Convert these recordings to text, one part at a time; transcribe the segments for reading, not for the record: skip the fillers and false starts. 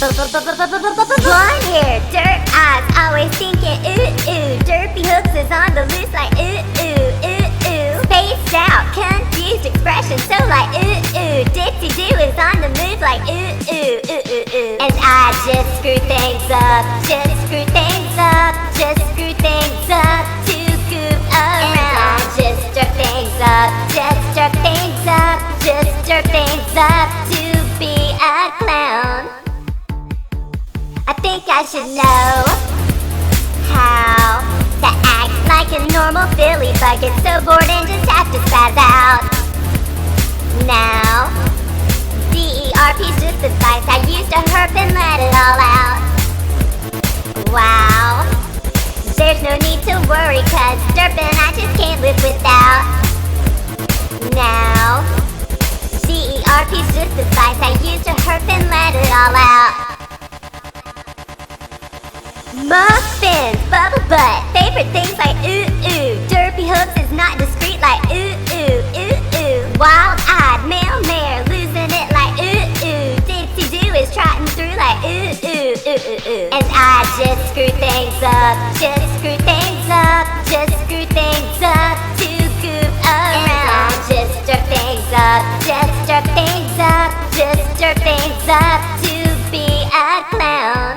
Blonde hair, dirt eyes, always thinking ooh ooh. Derpy hooks is on the loose like ooh ooh ooh ooh. Spaced out, confused expression, so like ooh ooh. Dixie Doo is on the move like ooh ooh ooh ooh ooh. And I just screw things up, just screw things up, just screw things up to goof around. And I just jerk things up, just jerk things up, just jerk things up to be a clown. I think I should know how to act like a normal Philly bucket, so bored and just have to spaz out. Now, DERP's just advice. I used to herp and let it all out. Wow, there's no need to worry, cause derping I just can't live without. Now, DERP's just advice. I used to herp and let it all out. Muffins, bubble butt, favorite things like ooh ooh. Derpy hooks is not discreet like ooh ooh ooh ooh. Wild-eyed male mare losing it like ooh ooh. Dixie Doo is trotting through like ooh ooh ooh ooh ooh. And I just screw things up, just screw things up, just screw things up to goof around. And I just jerk things up, just jerk things up, just jerk things up to be a clown.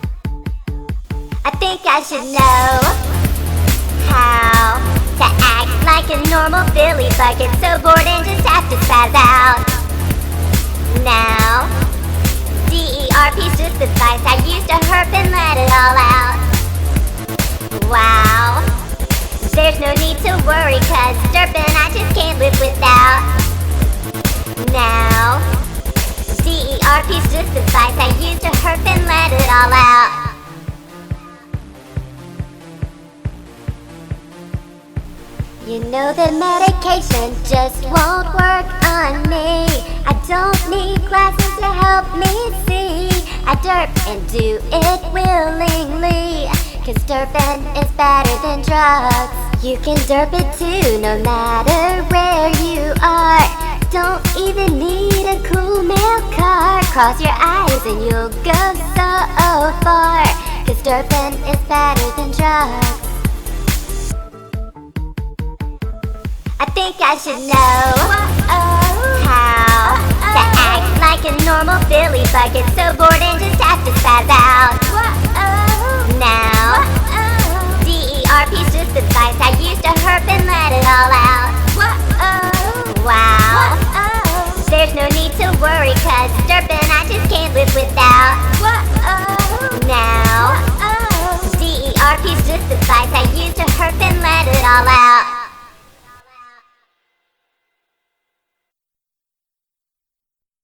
I think I should know how to act like a normal Philly bucket, so bored and just have to spaz out. Now, DERP's just advice. I used to herp and let it all out. Wow, there's no need to worry, cause derping I just can't live without. Now, DERP's just advice. I used to herp and let it all out. You know that medication just won't work on me. I don't need glasses to help me see. I derp and do it willingly, cause derping is better than drugs. You can derp it too, no matter where you are. Don't even need a cool mail car. Cross your eyes and you'll go so far, cause derping is better than drugs. I think I should know how to act like a normal Philly bucket, so bored and just have to spaz out. Now, DERP's just advice. I used to herp and let it all out. Wow, there's no need to worry, cause